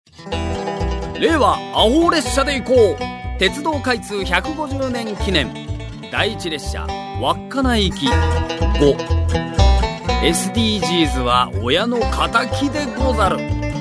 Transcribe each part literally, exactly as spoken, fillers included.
令和アホ列車で行こう。鉄道開通ひゃくごじゅうねん記念第一列車稚内行きご。 エスディージーズ は親の敵でござる。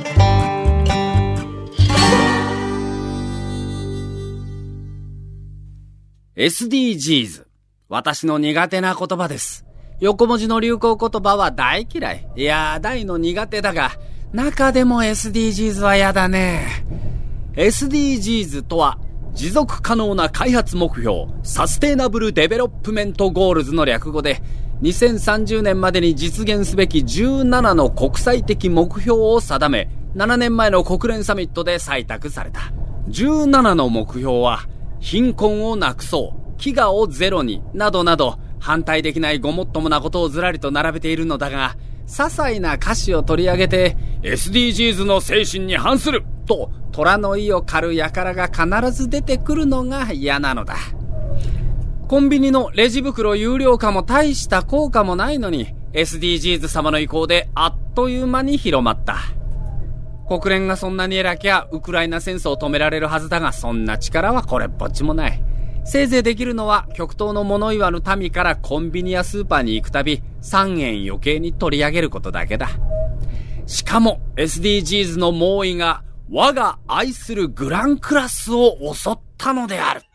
エスディージーズ、私の苦手な言葉です。横文字の流行言葉は大嫌い。いやー、大の苦手だが、中でも エスディージーズ は嫌だね。エスディージーズ とは、持続可能な開発目標、サステイナブルデベロップメントゴールズの略語で、にせんさんじゅうねんまでに実現すべきじゅうななの国際的目標を定め、ななねんまえの国連サミットで採択された。じゅうななの目標は、貧困をなくそう、飢餓をゼロに、などなど、反対できないごもっともなことをずらりと並べているのだが、些細な歌詞を取り上げて エスディージーズ の精神に反すると虎の意を狩る輩が必ず出てくるのが嫌なのだ。コンビニのレジ袋有料化も大した効果もないのに エスディージーズ 様の意向であっという間に広まった。国連がそんなに偉きゃウクライナ戦争を止められるはずだが、そんな力はこれっぽっちもない。せいぜいできるのは極東の物言わぬ民からコンビニやスーパーに行くたびさんえん余計に取り上げることだけだ。しかも エスディージーズ の猛威が我が愛するグランクラスを襲ったのである。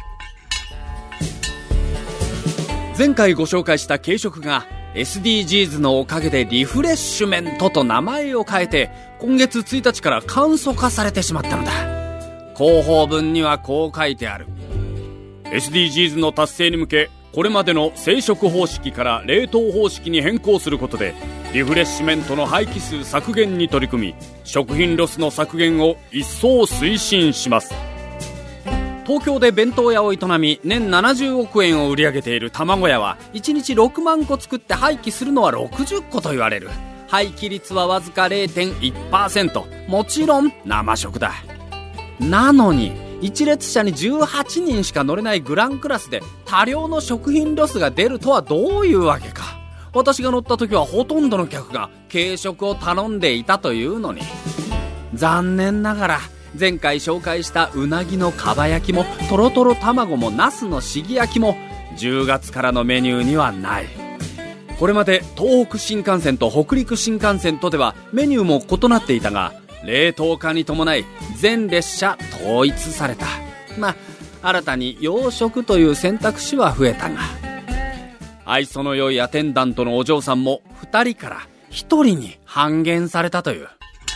前回ご紹介した軽食が エスディージーズ のおかげでリフレッシュメントと名前を変えて今月ついたちから簡素化されてしまったのだ。広報文にはこう書いてある。エスディージーズ の達成に向け、これまでの生食方式から冷凍方式に変更することでリフレッシュメントの廃棄数削減に取り組み、食品ロスの削減を一層推進します。東京で弁当屋を営み年ななじゅうおくえんを売り上げている卵屋はいちにちろくまんこ作って廃棄するのはろくじゅっこと言われる。廃棄率はわずか れいてんいちパーセント。 もちろん生食だ。なのに一列車にじゅうはちにんしか乗れないグランクラスで多量の食品ロスが出るとはどういうわけか。私が乗った時はほとんどの客が軽食を頼んでいたというのに。残念ながら前回紹介したうなぎのかば焼きもとろとろ卵もナスのしぎ焼きもじゅうがつからのメニューにはない。これまで東北新幹線と北陸新幹線とではメニューも異なっていたが、冷凍化に伴い全列車統一された。まあ新たに洋食という選択肢は増えたが、愛想の良いアテンダントのお嬢さんもふたりからひとりに半減されたという。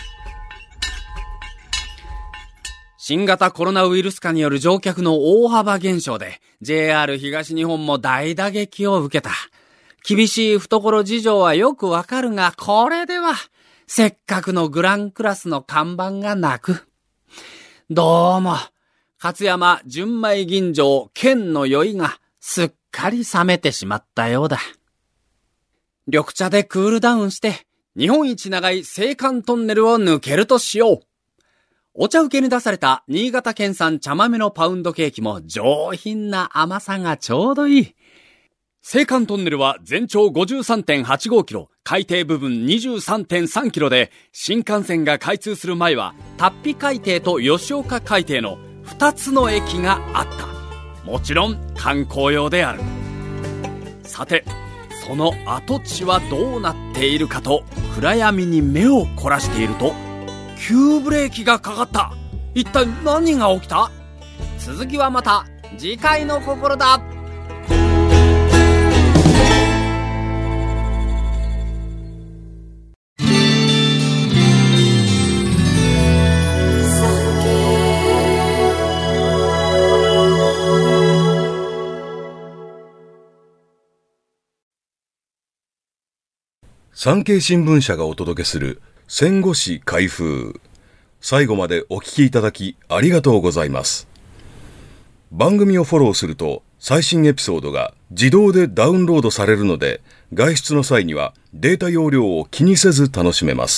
新型コロナウイルス化による乗客の大幅減少で ジェイアール 東日本も大打撃を受けた。厳しい懐事情はよくわかるが、これではせっかくのグランクラスの看板がなく。どうも勝山純米吟醸剣の酔いがすっかり冷めてしまったようだ。緑茶でクールダウンして日本一長い青函トンネルを抜けるとしよう。お茶受けに出された新潟県産茶豆のパウンドケーキも上品な甘さがちょうどいい。青函トンネルは全長 ごじゅうさんてんはちごキロ、海底部分 にじゅうさんてんさんキロで、新幹線が開通する前は龍飛海底と吉岡海底のふたつの駅があった。もちろん観光用である。さてその跡地はどうなっているかと暗闇に目を凝らしていると、急ブレーキがかかった。一体何が起きた？続きはまた次回の心だ。 産経新聞社がお届けする戦後史開封。最後までお聞きいただきありがとうございます。番組をフォローすると最新エピソードが自動でダウンロードされるので、外出の際にはデータ容量を気にせず楽しめます。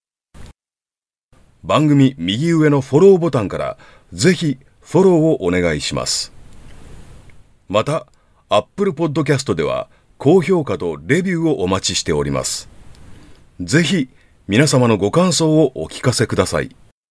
番組右上のフォローボタンからぜひフォローをお願いします。また Apple Podcast では高評価とレビューをお待ちしております。ぜひ皆様のご感想をお聞かせください。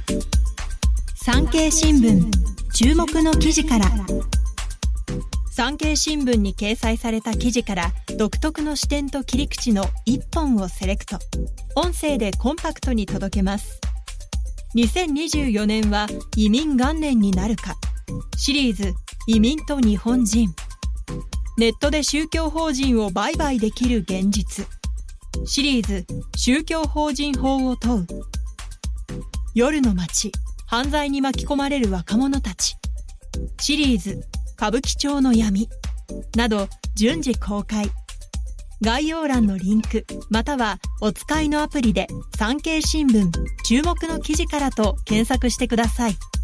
産経新聞注目の記事から。産経新聞に掲載された記事から独特の視点と切り口のいっぽんをセレクト、音声でコンパクトに届けます。にせんにじゅうよねんは移民元年になるか、シリーズ移民と日本人、ネットで宗教法人を売買できる現実、シリーズ宗教法人法を問う、夜の街、犯罪に巻き込まれる若者たち、シリーズ歌舞伎町の闇など順次公開。概要欄のリンクまたはお使いのアプリで産経新聞注目の記事からと検索してください。